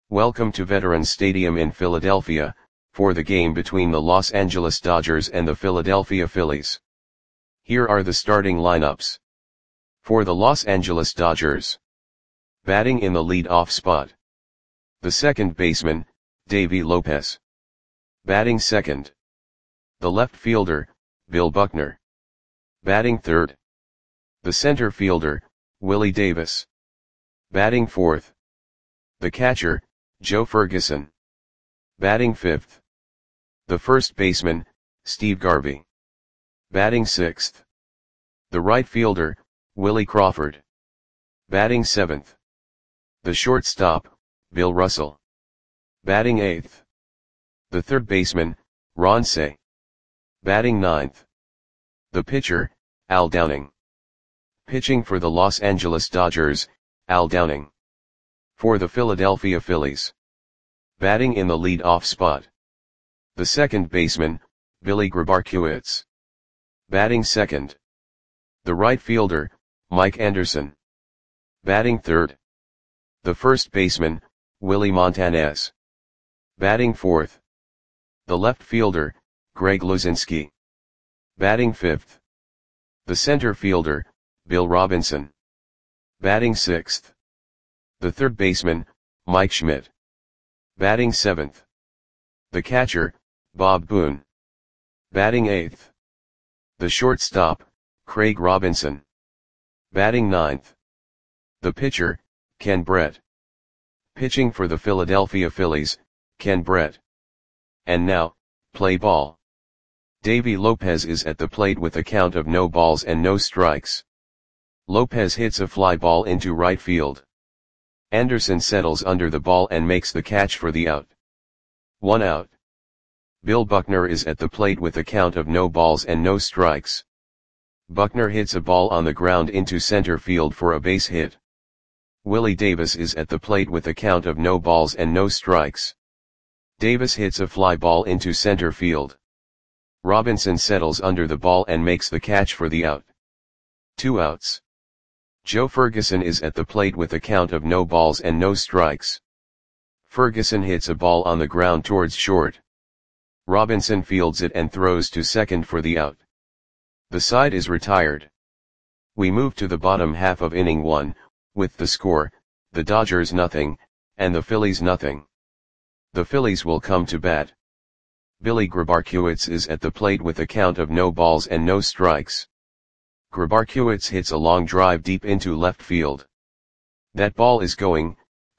Welcome to Veterans Stadium in Philadelphia, for the game between the Los Angeles Dodgers and the Philadelphia Phillies. Here are the starting lineups. For the Los Angeles Dodgers. Batting in the lead-off spot. The second baseman, Davey Lopez. Batting second. The left fielder, Bill Buckner. Batting third. The center fielder, Willie Davis. Batting fourth. The catcher, Joe Ferguson. Batting fifth. The first baseman, Steve Garvey. Batting sixth. The right fielder, Willie Crawford. Batting seventh. The shortstop, Bill Russell. Batting eighth. The third baseman, Ron Cey. Batting ninth. The pitcher, Al Downing. Pitching for the Los Angeles Dodgers, Al Downing. For the Philadelphia Phillies. Batting in the lead-off spot. The second baseman, Billy Grabarkewitz. Batting second. The right fielder, Mike Anderson. Batting third. The first baseman, Willie Montanez. Batting fourth. The left fielder, Greg Luzinski. Batting fifth. The center fielder, Bill Robinson. Batting sixth. The third baseman, Mike Schmidt. Batting seventh. The catcher, Bob Boone. Batting eighth. The shortstop, Craig Robinson. Batting ninth. The pitcher, Ken Brett. Pitching for the Philadelphia Phillies, Ken Brett. And now, play ball. Davey Lopez is at the plate with a count of no balls and no strikes. Lopez hits a fly ball into right field. Anderson settles under the ball and makes the catch for the out. 1 out. Bill Buckner is at the plate with a count of no balls and no strikes. Buckner hits a ball on the ground into center field for a base hit. Willie Davis is at the plate with a count of no balls and no strikes. Davis hits a fly ball into center field. Robinson settles under the ball and makes the catch for the out. 2 outs. Joe Ferguson is at the plate with a count of no balls and no strikes. Ferguson hits a ball on the ground towards short. Robinson fields it and throws to second for the out. The side is retired. We move to the bottom half of inning 1, with the score, the Dodgers nothing, and the Phillies nothing. The Phillies will come to bat. Billy Grabarkewitz is at the plate with a count of no balls and no strikes. Grabarkewitz hits a long drive deep into left field. That ball is gone.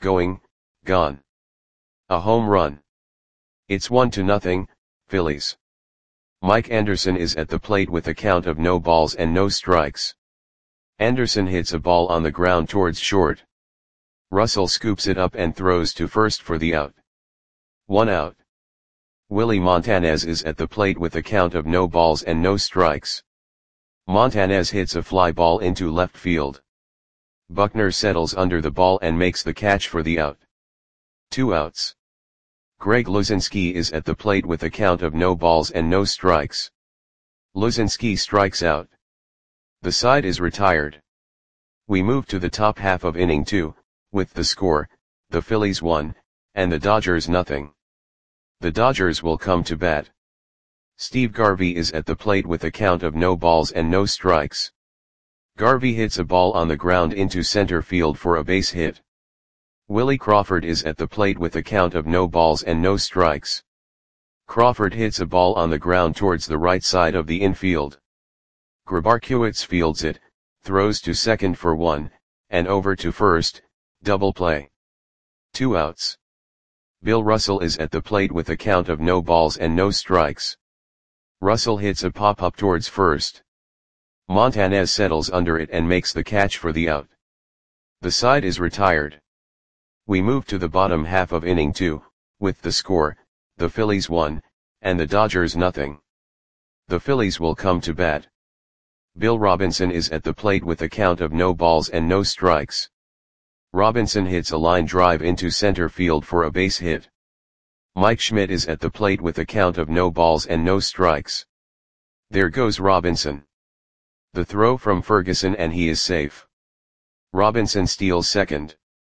A home run. It's 1-0, Phillies. Mike Anderson is at the plate with a count of no balls and no strikes. Anderson hits a ball on the ground towards short. Russell scoops it up and throws to first for the out. 1 out. Willie Montanez is at the plate with a count of no balls and no strikes. Montanez hits a fly ball into left field. Buckner settles under the ball and makes the catch for the out. 2 outs. Greg Luzinski is at the plate with a count of no balls and no strikes. Luzinski strikes out. The side is retired. We move to the top half of inning 2, with the score, the Phillies 1, and the Dodgers nothing. The Dodgers will come to bat. Steve Garvey is at the plate with a count of no balls and no strikes. Garvey hits a ball on the ground into center field for a base hit. Willie Crawford is at the plate with a count of no balls and no strikes. Crawford hits a ball on the ground towards the right side of the infield. Grabarkewitz fields it, throws to second for 1, and over to first, double play. 2 outs. Bill Russell is at the plate with a count of no balls and no strikes. Russell hits a pop-up towards first. Montanez settles under it and makes the catch for the out. The side is retired. We move to the bottom half of inning 2, with the score, the Phillies 1, and the Dodgers nothing. The Phillies will come to bat. Bill Robinson is at the plate with a count of no balls and no strikes. Robinson hits a line drive into center field for a base hit. Mike Schmidt is at the plate with a count of no balls and no strikes. There goes Robinson. The throw from Ferguson and he is safe. Robinson steals second.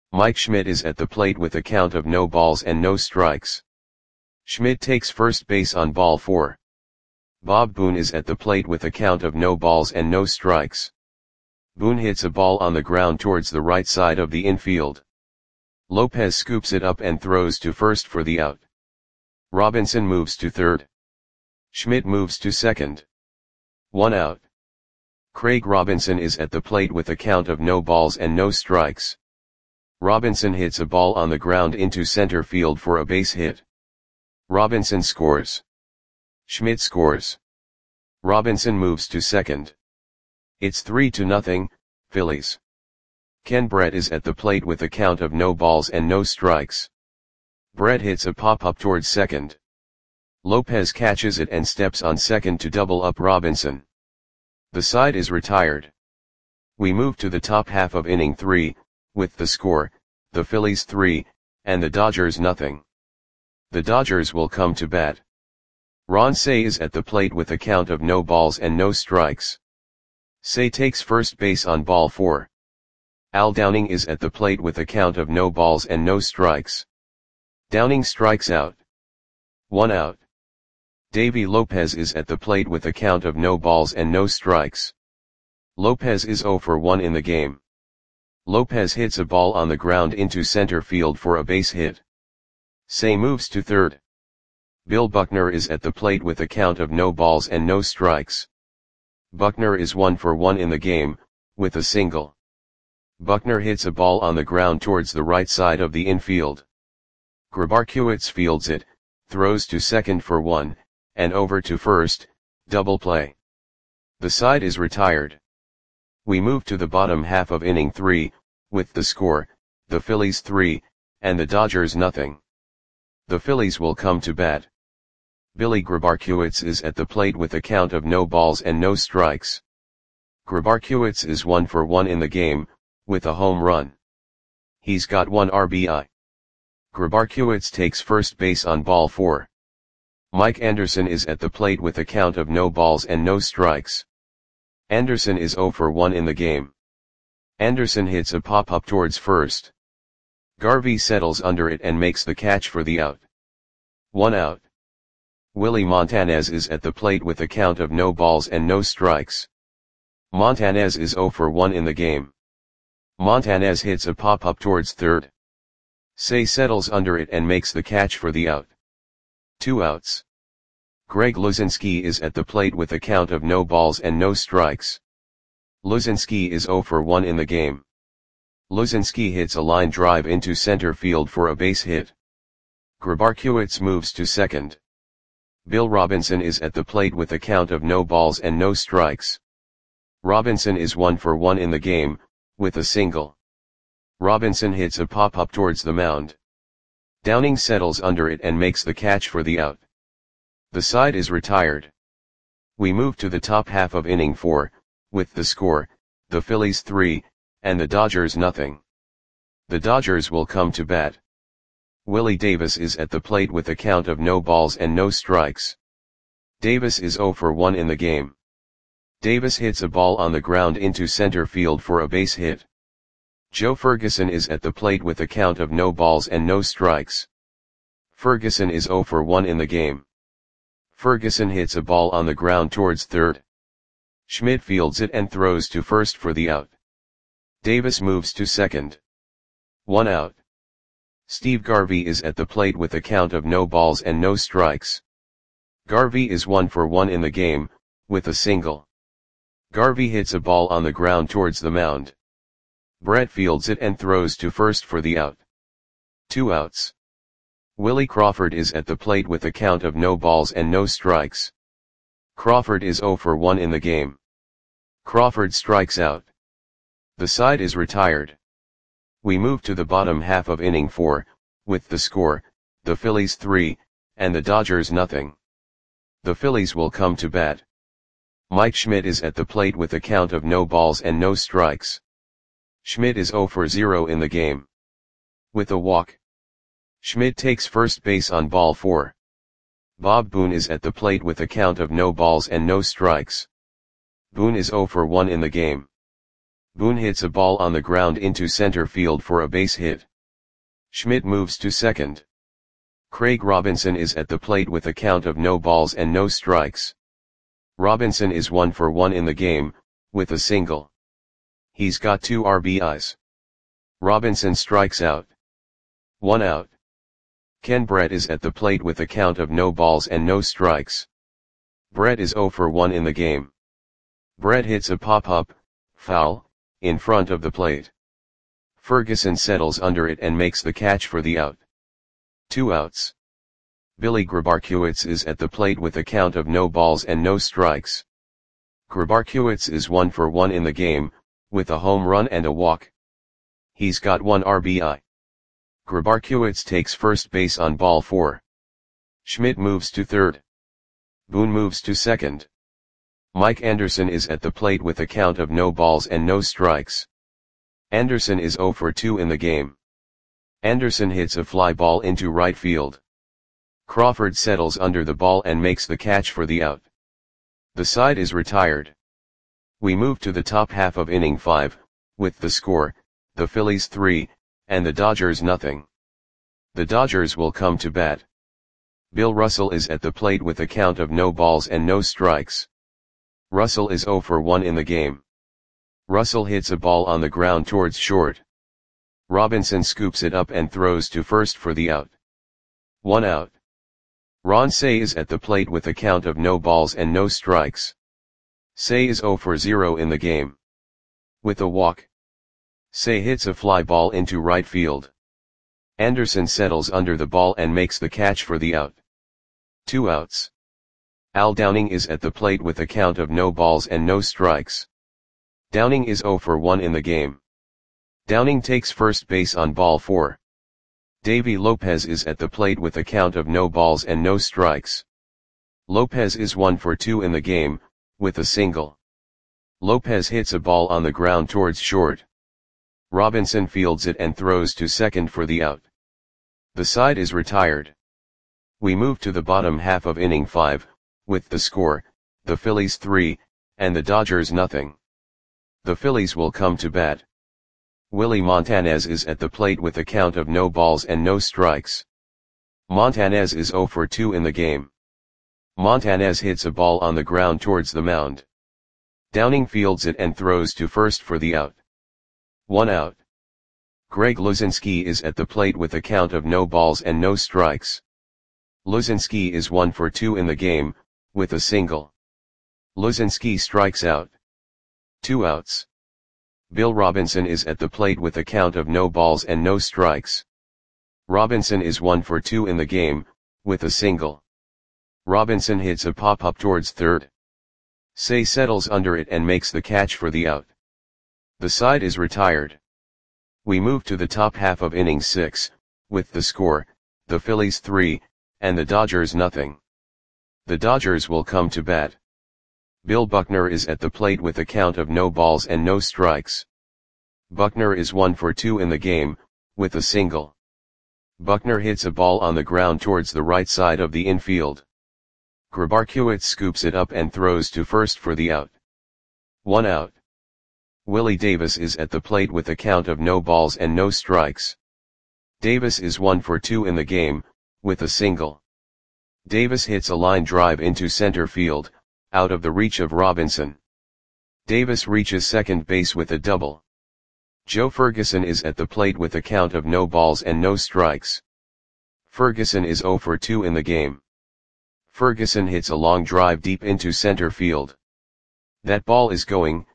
Mike Schmidt is at the plate with a count of no balls and no strikes. Schmidt takes first base on ball 4. Bob Boone is at the plate with a count of no balls and no strikes. Boone hits a ball on the ground towards the right side of the infield. Lopez scoops it up and throws to first for the out. Robinson moves to third. Schmidt moves to second. 1 out. Craig Robinson is at the plate with a count of no balls and no strikes. Robinson hits a ball on the ground into center field for a base hit. Robinson scores. Schmidt scores. Robinson moves to second. It's 3-0, Phillies. Ken Brett is at the plate with a count of no balls and no strikes. Brett hits a pop-up towards second. Lopez catches it and steps on second to double up Robinson. The side is retired. We move to the top half of inning 3, with the score, the Phillies 3, and the Dodgers nothing. The Dodgers will come to bat. Ron Cey is at the plate with a count of no balls and no strikes. Cey takes first base on ball 4. Al Downing is at the plate with a count of no balls and no strikes. Downing strikes out. 1 out. Davy Lopez is at the plate with a count of no balls and no strikes. Lopez is 0 for 1 in the game. Lopez hits a ball on the ground into center field for a base hit. Cey moves to third. Bill Buckner is at the plate with a count of no balls and no strikes. Buckner is 1 for 1 in the game, with a single. Buckner hits a ball on the ground towards the right side of the infield. Grabarkiewicz fields it, throws to second for 1, and over to first, double play. The side is retired. We move to the bottom half of inning 3, with the score, the Phillies 3, and the Dodgers nothing. The Phillies will come to bat. Billy Grabarkiewicz is at the plate with a count of no balls and no strikes. Grabarkiewicz is 1 for 1 in the game, with a home run. He's got 1 RBI. Grabarkiewicz takes first base on ball 4. Mike Anderson is at the plate with a count of no balls and no strikes. Anderson is 0 for 1 in the game. Anderson hits a pop-up towards first. Garvey settles under it and makes the catch for the out. 1 out. Willie Montanez is at the plate with a count of no balls and no strikes. Montanez is 0 for 1 in the game. Montanez hits a pop-up towards third. Cey settles under it and makes the catch for the out. 2 outs. Greg Luzinski is at the plate with a count of no balls and no strikes. Luzinski is 0 for 1 in the game. Luzinski hits a line drive into center field for a base hit. Grabarkiewicz moves to second. Bill Robinson is at the plate with a count of no balls and no strikes. Robinson is 1 for 1 in the game, with a single. Robinson hits a pop-up towards the mound. Downing settles under it and makes the catch for the out. The side is retired. We move to the top half of inning 4, with the score, the Phillies 3, and the Dodgers nothing. The Dodgers will come to bat. Willie Davis is at the plate with a count of no balls and no strikes. Davis is 0 for 1 in the game. Davis hits a ball on the ground into center field for a base hit. Joe Ferguson is at the plate with a count of no balls and no strikes. Ferguson is 0 for 1 in the game. Ferguson hits a ball on the ground towards third. Schmidt fields it and throws to first for the out. Davis moves to second. 1 out. Steve Garvey is at the plate with a count of no balls and no strikes. Garvey is 1 for 1 in the game, with a single. Garvey hits a ball on the ground towards the mound. Brett fields it and throws to first for the out. 2 outs. Willie Crawford is at the plate with a count of no balls and no strikes. Crawford is 0 for 1 in the game. Crawford strikes out. The side is retired. We move to the bottom half of inning 4, with the score, the Phillies 3, and the Dodgers nothing. The Phillies will come to bat. Mike Schmidt is at the plate with a count of no balls and no strikes. Schmidt is 0 for 0 in the game. With a walk. Schmidt takes first base on ball 4. Bob Boone is at the plate with a count of no balls and no strikes. Boone is 0 for 1 in the game. Boone hits a ball on the ground into center field for a base hit. Schmidt moves to second. Craig Robinson is at the plate with a count of no balls and no strikes. Robinson is 1 for 1 in the game, with a single. He's got 2 RBIs. Robinson strikes out. 1 out. Ken Brett is at the plate with a count of no balls and no strikes. Brett is 0 for 1 in the game. Brett hits a pop-up, foul, in front of the plate. Ferguson settles under it and makes the catch for the out. 2 outs. Billy Grabarkiewicz is at the plate with a count of no balls and no strikes. Grabarkiewicz is 1 for 1 in the game, with a home run and a walk. He's got 1 RBI. Grabarkiewicz takes first base on ball 4. Schmidt moves to third. Boone moves to second. Mike Anderson is at the plate with a count of no balls and no strikes. Anderson is 0 for 2 in the game. Anderson hits a fly ball into right field. Crawford settles under the ball and makes the catch for the out. The side is retired. We move to the top half of inning 5, with the score, the Phillies 3, and the Dodgers nothing. The Dodgers will come to bat. Bill Russell is at the plate with a count of no balls and no strikes. Russell is 0 for 1 in the game. Russell hits a ball on the ground towards short. Robinson scoops it up and throws to first for the out. 1 out. Ron Cey is at the plate with a count of no balls and no strikes. Cey is 0 for 0 in the game. With a walk. Cey hits a fly ball into right field. Anderson settles under the ball and makes the catch for the out. 2 outs. Al Downing is at the plate with a count of no balls and no strikes. Downing is 0 for 1 in the game. Downing takes first base on ball 4. Davy Lopez is at the plate with a count of no balls and no strikes. Lopez is 1 for 2 in the game, with a single. Lopez hits a ball on the ground towards short. Robinson fields it and throws to second for the out. The side is retired. We move to the bottom half of inning 5, with the score, the Phillies 3, and the Dodgers nothing. The Phillies will come to bat. Willie Montanez is at the plate with a count of no balls and no strikes. Montanez is 0 for 2 in the game. Montanez hits a ball on the ground towards the mound. Downing fields it and throws to first for the out. 1 out. Greg Luzinski is at the plate with a count of no balls and no strikes. Luzinski is 1 for 2 in the game, with a single. Luzinski strikes out. 2 outs. Bill Robinson is at the plate with a count of no balls and no strikes. Robinson is 1 for 2 in the game, with a single. Robinson hits a pop-up towards third. Cey settles under it and makes the catch for the out. The side is retired. We move to the top half of inning 6, with the score, the Phillies 3, and the Dodgers nothing. The Dodgers will come to bat. Bill Buckner is at the plate with a count of no balls and no strikes. Buckner is 1 for 2 in the game, with a single. Buckner hits a ball on the ground towards the right side of the infield. Grabarkiewicz scoops it up and throws to first for the out. 1 out. Willie Davis is at the plate with a count of no balls and no strikes. Davis is 1 for 2 in the game, with a single. Davis hits a line drive into center field, out of the reach of Robinson. Davis reaches second base with a double. Joe Ferguson is at the plate with a count of no balls and no strikes. Ferguson is 0 for 2 in the game. Ferguson hits a long drive deep into center field. That ball is gone.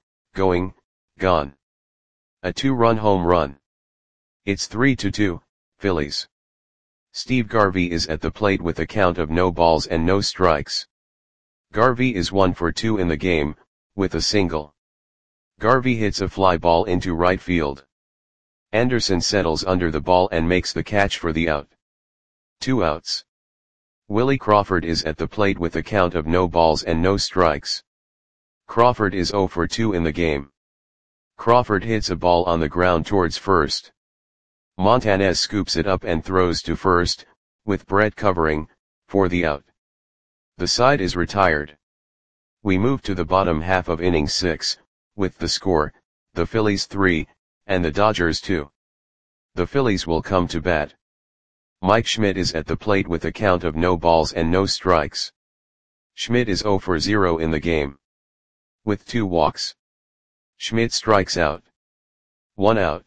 A 2-run home run. It's 3-2, Phillies. Steve Garvey is at the plate with a count of no balls and no strikes. Garvey is 1 for 2 in the game, with a single. Garvey hits a fly ball into right field. Anderson settles under the ball and makes the catch for the out. 2 outs. Willie Crawford is at the plate with a count of no balls and no strikes. Crawford is 0 for 2 in the game. Crawford hits a ball on the ground towards first. Montanez scoops it up and throws to first, with Brett covering, for the out. The side is retired. We move to the bottom half of inning 6, with the score, the Phillies 3, and the Dodgers 2. The Phillies will come to bat. Mike Schmidt is at the plate with a count of no balls and no strikes. Schmidt is 0 for 0 in the game. With 2 walks. Schmidt strikes out. 1 out.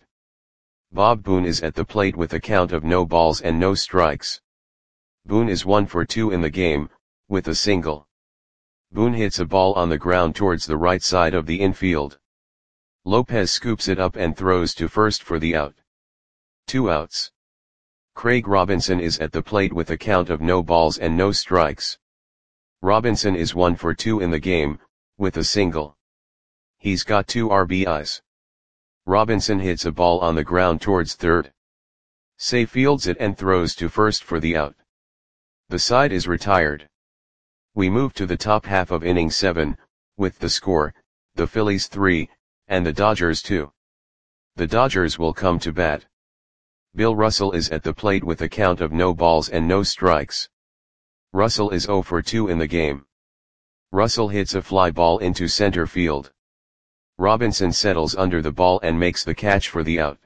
Bob Boone is at the plate with a count of no balls and no strikes. Boone is 1 for 2 in the game, with a single. Boone hits a ball on the ground towards the right side of the infield. Lopez scoops it up and throws to first for the out. 2 outs. Craig Robinson is at the plate with a count of no balls and no strikes. Robinson is 1 for 2 in the game, with a single. He's got 2 RBIs. Robinson hits a ball on the ground towards third. Say fields it and throws to first for the out. The side is retired. We move to the top half of inning 7, with the score, the Phillies 3, and the Dodgers 2. The Dodgers will come to bat. Bill Russell is at the plate with a count of no balls and no strikes. Russell is 0 for 2 in the game. Russell hits a fly ball into center field. Robinson settles under the ball and makes the catch for the out.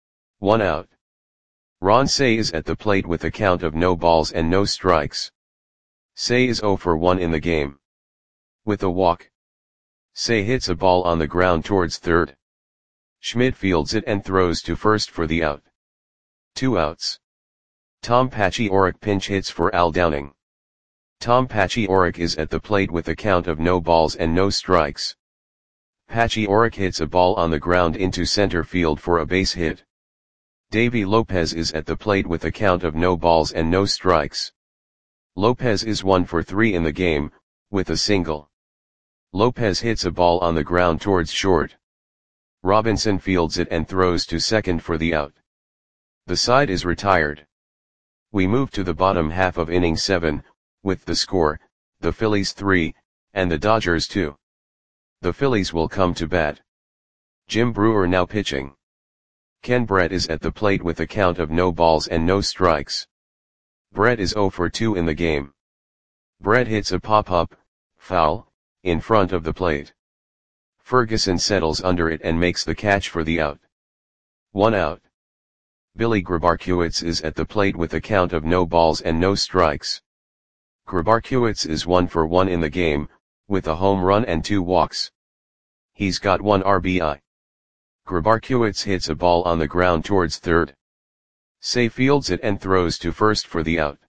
1 out. Ron Cey is at the plate with a count of no balls and no strikes. Cey is 0 for 1 in the game. With a walk. Cey hits a ball on the ground towards third. Schmidt fields it and throws to first for the out. 2 outs. Tom Paciorek pinch hits for Al Downing. Tom Paciorek is at the plate with a count of no balls and no strikes. Paciorek hits a ball on the ground into center field for a base hit. Davy Lopez is at the plate with a count of no balls and no strikes. Lopez is 1 for 3 in the game, with a single. Lopez hits a ball on the ground towards short. Robinson fields it and throws to second for the out. The side is retired. We move to the bottom half of inning 7, with the score, the Phillies 3, and the Dodgers 2. The Phillies will come to bat. Jim Brewer now pitching. Ken Brett is at the plate with a count of no balls and no strikes. Brett is 0 for 2 in the game. Brett hits a pop-up, foul, in front of the plate. Ferguson settles under it and makes the catch for the out. 1 out. Billy Grabarkiewicz is at the plate with a count of no balls and no strikes. Grabarkiewicz is 1 for 1 in the game, with a home run and 2 walks. He's got 1 RBI. Grabarkiewicz hits a ball on the ground towards third. Cey fields it and throws to first for the out.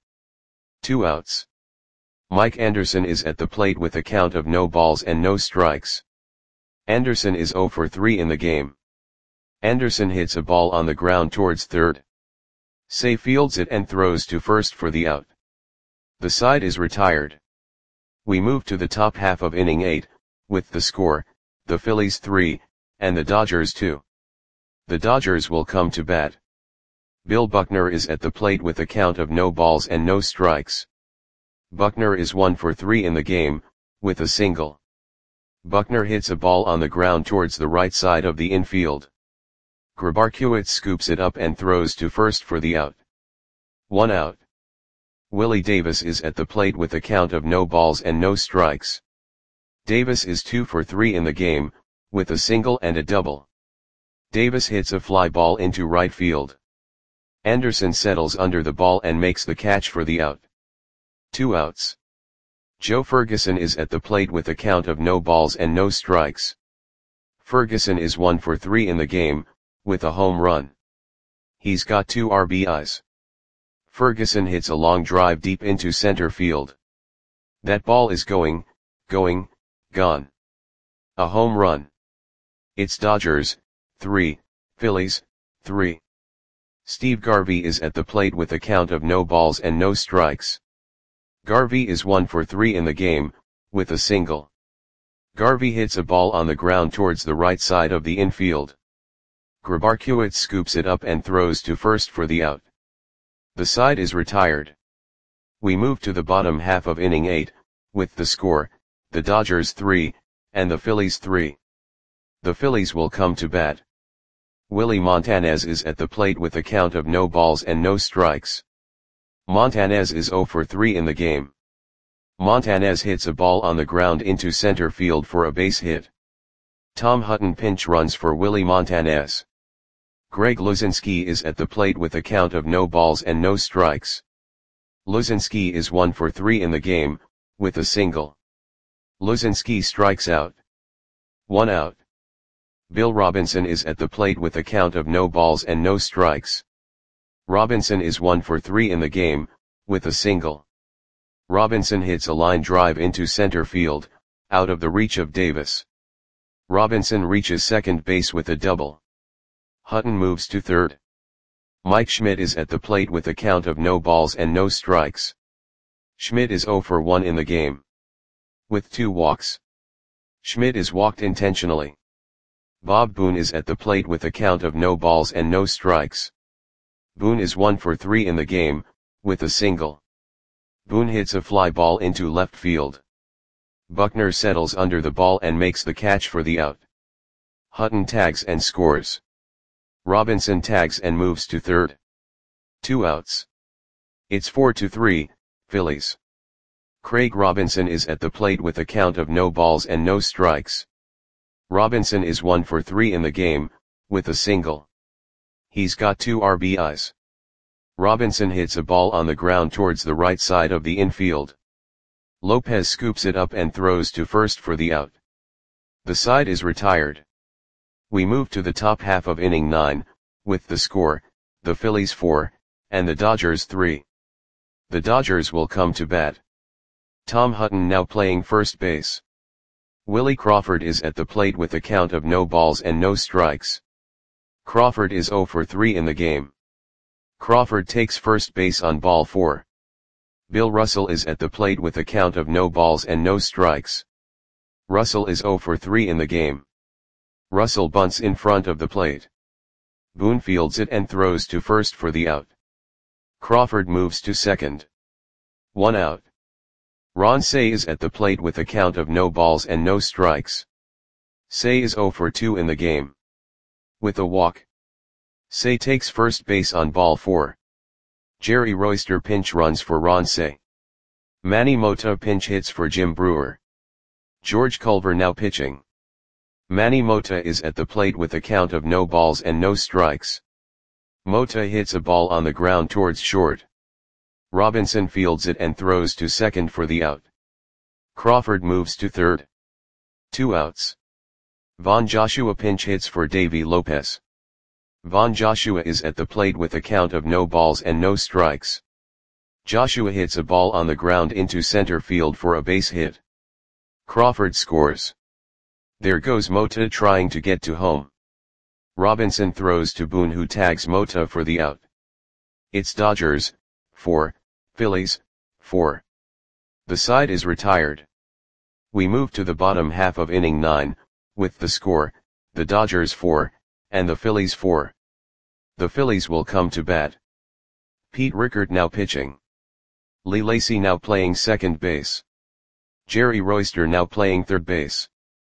2 outs. Mike Anderson is at the plate with a count of no balls and no strikes. Anderson is 0 for 3 in the game. Anderson hits a ball on the ground towards third. Cey fields it and throws to first for the out. The side is retired. We move to the top half of inning 8, with the score, the Phillies 3, and the Dodgers 2. The Dodgers will come to bat. Bill Buckner is at the plate with a count of no balls and no strikes. Buckner is 1 for 3 in the game, with a single. Buckner hits a ball on the ground towards the right side of the infield. Grabarkiewicz scoops it up and throws to first for the out. 1 out. Willie Davis is at the plate with a count of no balls and no strikes. Davis is 2 for 3 in the game, with a single and a double. Davis hits a fly ball into right field. Anderson settles under the ball and makes the catch for the out. 2 outs. Joe Ferguson is at the plate with a count of no balls and no strikes. Ferguson is 1 for 3 in the game, with a home run. He's got 2 RBIs. Ferguson hits a long drive deep into center field. That ball is gone. A home run. It's Dodgers 3, Phillies 3. Steve Garvey is at the plate with a count of no balls and no strikes. Garvey is 1 for 3 in the game, with a single. Garvey hits a ball on the ground towards the right side of the infield. Grabarkiewicz scoops it up and throws to first for the out. The side is retired. We move to the bottom half of inning 8, with the score, the Dodgers 3, and the Phillies 3. The Phillies will come to bat. Willie Montanez is at the plate with a count of no balls and no strikes. Montanez is 0 for 3 in the game. Montanez hits a ball on the ground into center field for a base hit. Tom Hutton pinch runs for Willie Montanez. Greg Luzinski is at the plate with a count of no balls and no strikes. Luzinski is 1 for 3 in the game, with a single. Luzinski strikes out. 1 out. Bill Robinson is at the plate with a count of no balls and no strikes. Robinson is 1 for 3 in the game, with a single. Robinson hits a line drive into center field, out of the reach of Davis. Robinson reaches second base with a double. Hutton moves to third. Mike Schmidt is at the plate with a count of no balls and no strikes. Schmidt is 0 for 1 in the game, with 2 walks. Schmidt is walked intentionally. Bob Boone is at the plate with a count of no balls and no strikes. Boone is 1 for 3 in the game, with a single. Boone hits a fly ball into left field. Buckner settles under the ball and makes the catch for the out. Hutton tags and scores. Robinson tags and moves to third. 2 outs. It's 4-3, Phillies. Craig Robinson is at the plate with a count of no balls and no strikes. Robinson is 1 for 3 in the game, with a single. He's got 2 RBIs. Robinson hits a ball on the ground towards the right side of the infield. Lopez scoops it up and throws to first for the out. The side is retired. We move to the top half of inning 9, with the score, the Phillies 4, and the Dodgers 3. The Dodgers will come to bat. Tom Hutton now playing first base. Willie Crawford is at the plate with a count of no balls and no strikes. Crawford is 0 for 3 in the game. Crawford takes first base on ball 4. Bill Russell is at the plate with a count of no balls and no strikes. Russell is 0 for 3 in the game. Russell bunts in front of the plate. Boone fields it and throws to first for the out. Crawford moves to second. 1 out. Ron Cey is at the plate with a count of no balls and no strikes. Cey is 0 for 2 in the game, with a walk. Cey takes first base on ball 4. Jerry Royster pinch runs for Ron Cey. Manny Mota pinch hits for Jim Brewer. George Culver now pitching. Manny Mota is at the plate with a count of no balls and no strikes. Mota hits a ball on the ground towards short. Robinson fields it and throws to second for the out. Crawford moves to third. 2 outs. Von Joshua pinch hits for Davy Lopez. Von Joshua is at the plate with a count of no balls and no strikes. Joshua hits a ball on the ground into center field for a base hit. Crawford scores. There goes Mota trying to get to home. Robinson throws to Boone, who tags Mota for the out. It's Dodgers 4, Phillies 4. The side is retired. We move to the bottom half of inning 9, with the score, the Dodgers 4, and the Phillies 4. The Phillies will come to bat. Pete Rickard now pitching. Lee Lacy now playing second base. Jerry Royster now playing third base.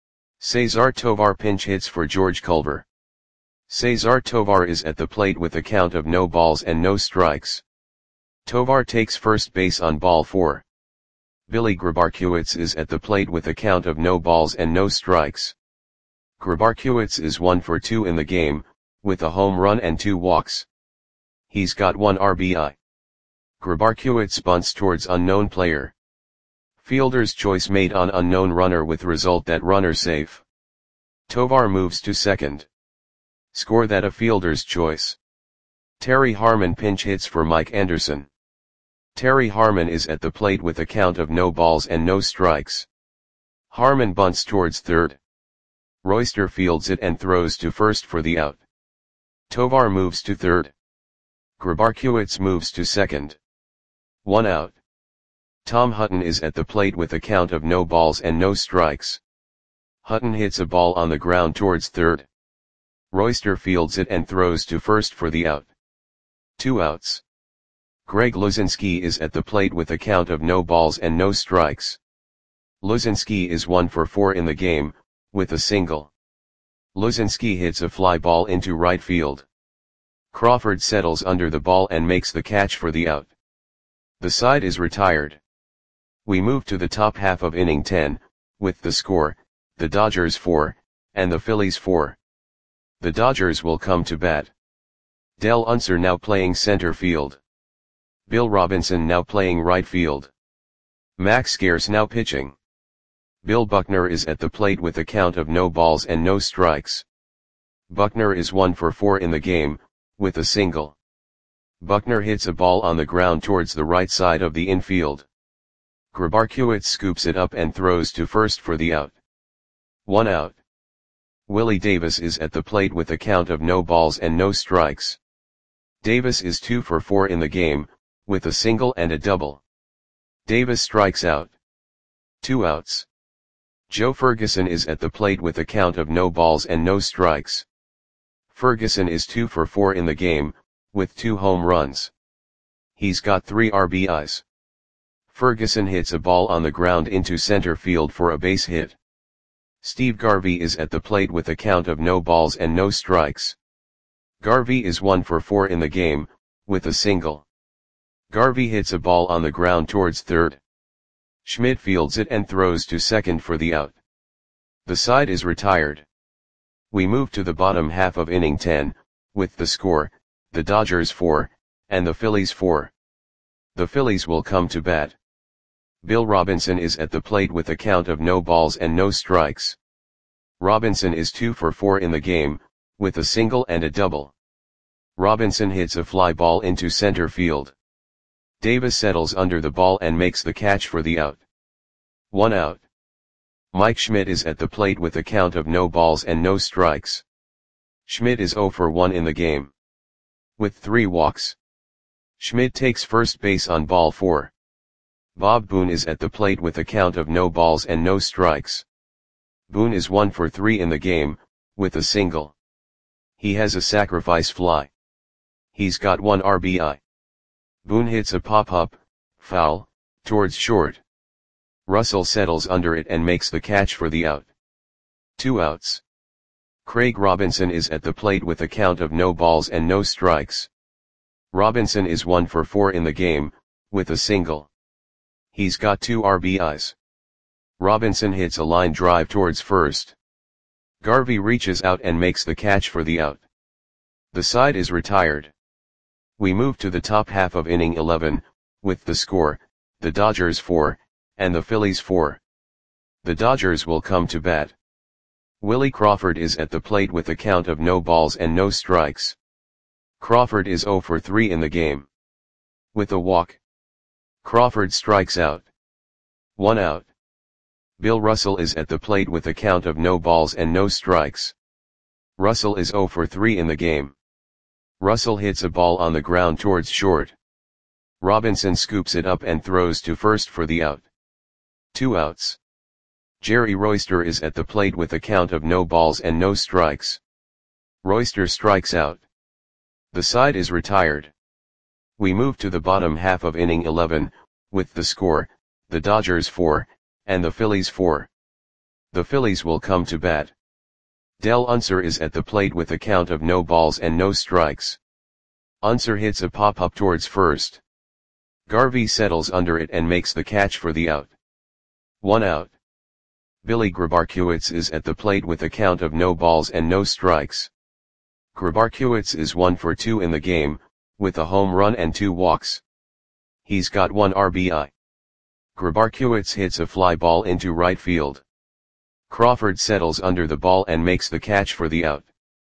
Cesar Tovar pinch hits for George Culver. Cesar Tovar is at the plate with a count of no balls and no strikes. Tovar takes first base on ball 4. Billy Grabarkiewicz is at the plate with a count of no balls and no strikes. Grabarkiewicz is 1 for 2 in the game, with a home run and 2 walks. He's got 1 RBI. Grabarkiewicz bunts towards unknown player. Fielder's choice made on unknown runner with result that runner safe. Tovar moves to second. Score that a fielder's choice. Terry Harmon pinch hits for Mike Anderson. Terry Harmon is at the plate with a count of no balls and no strikes. Harmon bunts towards third. Royster fields it and throws to first for the out. Tovar moves to third. Grabarkiewicz moves to second. 1 out. Tom Hutton is at the plate with a count of no balls and no strikes. Hutton hits a ball on the ground towards third. Royster fields it and throws to first for the out. 2 outs. Greg Luzinski is at the plate with a count of no balls and no strikes. Luzinski is 1 for 4 in the game, with a single. Luzinski hits a fly ball into right field. Crawford settles under the ball and makes the catch for the out. The side is retired. We move to the top half of inning 10, with the score, the Dodgers 4, and the Phillies 4. The Dodgers will come to bat. Dell Unser now playing center field. Bill Robinson now playing right field. Max Scarce now pitching. Bill Buckner is at the plate with a count of no balls and no strikes. Buckner is 1 for 4 in the game, with a single. Buckner hits a ball on the ground towards the right side of the infield. Grabarkiewicz scoops it up and throws to first for the out. 1 out. Willie Davis is at the plate with a count of no balls and no strikes. Davis is 2 for 4 in the game, with a single and a double. Davis strikes out. 2 outs. Joe Ferguson is at the plate with a count of no balls and no strikes. Ferguson is 2 for 4 in the game, with 2 home runs. He's got 3 RBIs. Ferguson hits a ball on the ground into center field for a base hit. Steve Garvey is at the plate with a count of no balls and no strikes. Garvey is 1 for 4 in the game, with a single. Garvey hits a ball on the ground towards third. Schmidt fields it and throws to second for the out. The side is retired. We move to the bottom half of inning 10, with the score, the Dodgers 4, and the Phillies 4. The Phillies will come to bat. Bill Robinson is at the plate with a count of no balls and no strikes. Robinson is 2 for 4 in the game, with a single and a double. Robinson hits a fly ball into center field. Davis settles under the ball and makes the catch for the out. 1 out. Mike Schmidt is at the plate with a count of no balls and no strikes. Schmidt is 0 for 1 in the game. With 3 walks. Schmidt takes first base on ball 4. Bob Boone is at the plate with a count of no balls and no strikes. Boone is 1 for 3 in the game, with a single. He has a sacrifice fly. He's got 1 RBI. Boone hits a pop-up, foul, towards short. Russell settles under it and makes the catch for the out. 2 outs. Craig Robinson is at the plate with a count of no balls and no strikes. Robinson is 1 for 4 in the game, with a single. He's got 2 RBIs. Robinson hits a line drive towards first. Garvey reaches out and makes the catch for the out. The side is retired. We move to the top half of inning 11, with the score, the Dodgers 4, and the Phillies 4. The Dodgers will come to bat. Willie Crawford is at the plate with a count of no balls and no strikes. Crawford is 0 for 3 in the game. With a walk. Crawford strikes out. 1 out. Bill Russell is at the plate with a count of no balls and no strikes. Russell is 0 for 3 in the game. Russell hits a ball on the ground towards short. Robinson scoops it up and throws to first for the out. 2 outs. Jerry Royster is at the plate with a count of no balls and no strikes. Royster strikes out. The side is retired. We move to the bottom half of inning 11, with the score, the Dodgers 4, and the Phillies 4. The Phillies will come to bat. Dell Unser is at the plate with a count of no balls and no strikes. Unser hits a pop-up towards first. Garvey settles under it and makes the catch for the out. 1 out. Billy Grabarkiewicz is at the plate with a count of no balls and no strikes. Grabarkiewicz is 1 for 2 in the game, with a home run and 2 walks. He's got 1 RBI. Grabarkiewicz hits a fly ball into right field. Crawford settles under the ball and makes the catch for the out.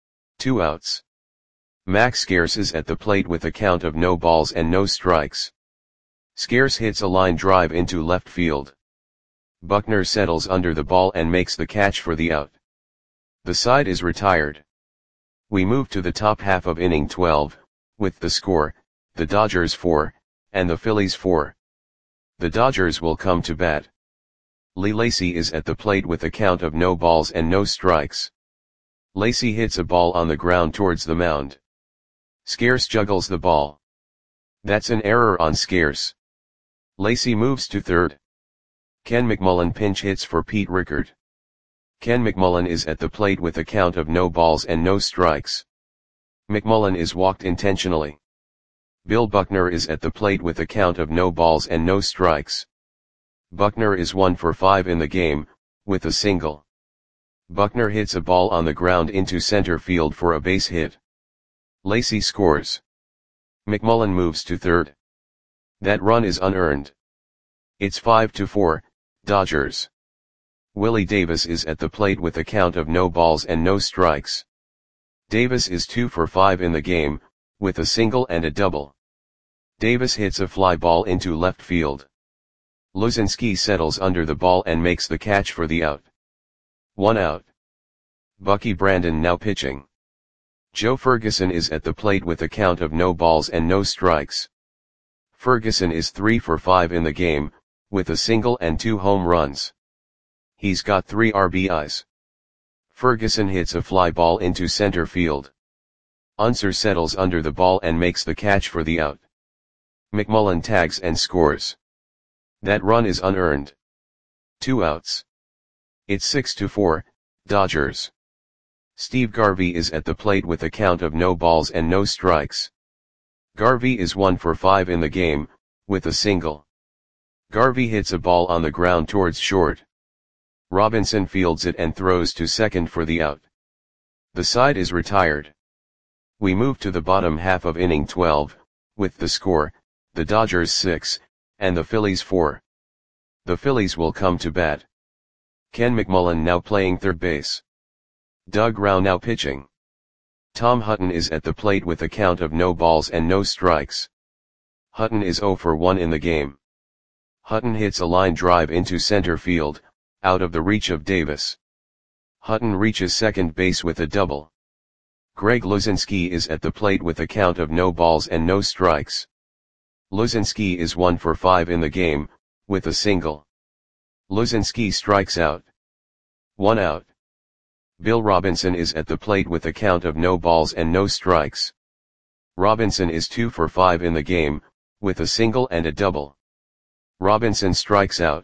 2 outs. Max Scarce is at the plate with a count of no balls and no strikes. Scarce hits a line drive into left field. Buckner settles under the ball and makes the catch for the out. The side is retired. We move to the top half of inning 12, with the score, the Dodgers 4, and the Phillies 4. The Dodgers will come to bat. Lee Lacy is at the plate with a count of no balls and no strikes. Lacy hits a ball on the ground towards the mound. Scarce juggles the ball. That's an error on Scarce. Lacy moves to third. Ken McMullen pinch hits for Pete Rickard. Ken McMullen is at the plate with a count of no balls and no strikes. McMullen is walked intentionally. Bill Buckner is at the plate with a count of no balls and no strikes. Buckner is 1 for 5 in the game, with a single. Buckner hits a ball on the ground into center field for a base hit. Lacy scores. McMullen moves to third. That run is unearned. It's 5-4, Dodgers. Willie Davis is at the plate with a count of no balls and no strikes. Davis is 2 for 5 in the game, with a single and a double. Davis hits a fly ball into left field. Luzinski settles under the ball and makes the catch for the out. 1 out. Bucky Brandon now pitching. Joe Ferguson is at the plate with a count of no balls and no strikes. Ferguson is 3 for 5 in the game, with a single and 2 home runs. He's got 3 RBIs. Ferguson hits a fly ball into center field. Unser settles under the ball and makes the catch for the out. McMullen tags and scores. That run is unearned. 2 outs. It's 6-4, Dodgers. Steve Garvey is at the plate with a count of no balls and no strikes. Garvey is 1 for 5 in the game, with a single. Garvey hits a ball on the ground towards short. Robinson fields it and throws to second for the out. The side is retired. We move to the bottom half of inning 12, with the score, the Dodgers 6, and the Phillies 4. The Phillies will come to bat. Ken McMullen now playing third base. Doug Rauch now pitching. Tom Hutton is at the plate with a count of no balls and no strikes. Hutton is 0 for 1 in the game. Hutton hits a line drive into center field, out of the reach of Davis. Hutton reaches second base with a double. Greg Luzinski is at the plate with a count of no balls and no strikes. Luzinski is 1 for 5 in the game, with a single. Luzinski strikes out. 1 out. Bill Robinson is at the plate with a count of no balls and no strikes. Robinson is 2 for 5 in the game, with a single and a double. Robinson strikes out.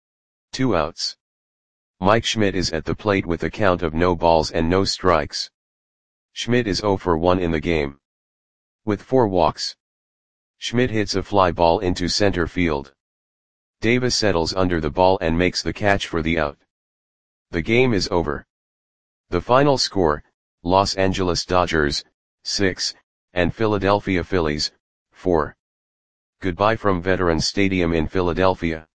2 outs. Mike Schmidt is at the plate with a count of no balls and no strikes. Schmidt is 0 for 1 in the game. With 4 walks. Schmidt hits a fly ball into center field. Davis settles under the ball and makes the catch for the out. The game is over. The final score, Los Angeles Dodgers, 6, and Philadelphia Phillies, 4. Goodbye from Veterans Stadium in Philadelphia.